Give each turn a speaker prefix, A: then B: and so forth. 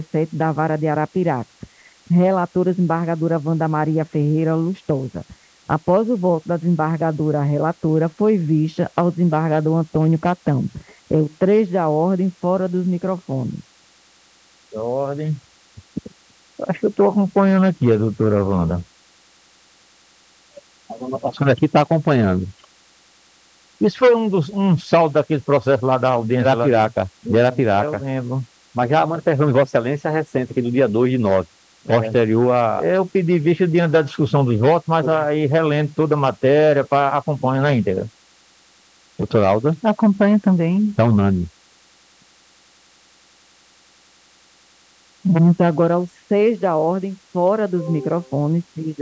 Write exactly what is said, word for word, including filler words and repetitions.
A: sete da Vara de Arapiraca. Relatora, desembargadora Wanda Maria Ferreira Lustosa. Após o voto da desembargadora relatora, foi vista ao desembargador Antônio Catão. É o três da ordem, fora dos microfones.
B: Da ordem. Acho que eu estou acompanhando aqui a doutora Wanda. A senhora aqui está acompanhando. Isso foi um, dos, um saldo daquele processo lá da audiência. De Arapiraca. De Arapiraca. Eu lembro. Mas já a manifestação de Vossa Excelência é recente, aqui no dia dois de nove, posterior a... Eu pedi vista diante da discussão dos votos, mas aí relendo toda a matéria para acompanhar na íntegra. Doutora Alda?
A: Acompanha também.
B: Está unânime.
A: Vamos agora ao seis da ordem, fora dos microfones.